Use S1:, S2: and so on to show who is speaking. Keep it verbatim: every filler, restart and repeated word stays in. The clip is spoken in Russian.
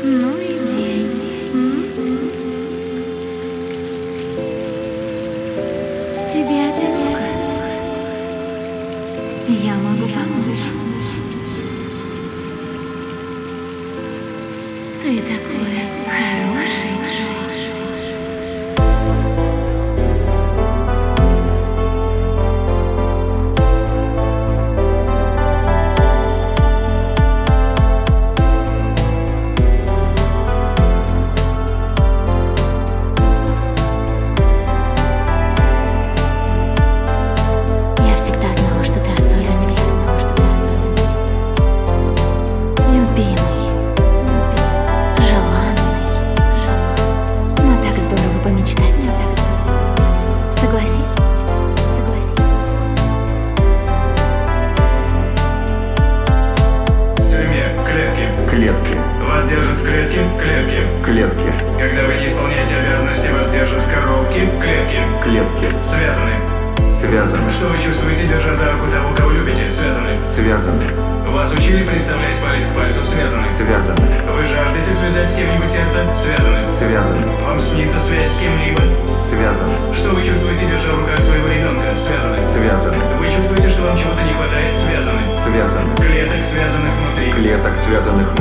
S1: Ну и день. М? Тебе одиноко? Я могу помочь. Ты такой хороший, Джо. Я всегда знала, что ты особенный. Любимый. Желанный. Но так здорово помечтать. Согласись? Согласись.
S2: В тюрьме, клетки.
S3: Клетки.
S2: Вас держат в клетке, клетки.
S3: Клетки.
S2: Когда вы не исполняете обязанности, вас держат в коробке, клетки.
S3: Клетки.
S2: Связаны.
S3: Связаны.
S2: Что вы чувствуете, держа за руку того, кого любите? Связаны.
S3: Связаны.
S2: Вас учили представлять палец к пальцу? Связаны.
S3: Связаны.
S2: Вы жаждете связать с кем-нибудь сердце? Связаны.
S3: Связаны.
S2: Вам снится связь с кем-либо?
S3: Связаны.
S2: Что вы чувствуете, держа в руках своего ребенка? Связаны.
S3: Связаны.
S2: Вы чувствуете, что вам чего-то не хватает? Связаны.
S3: Связаны.
S2: Клеток, связанных внутри.
S3: Клеток, связанных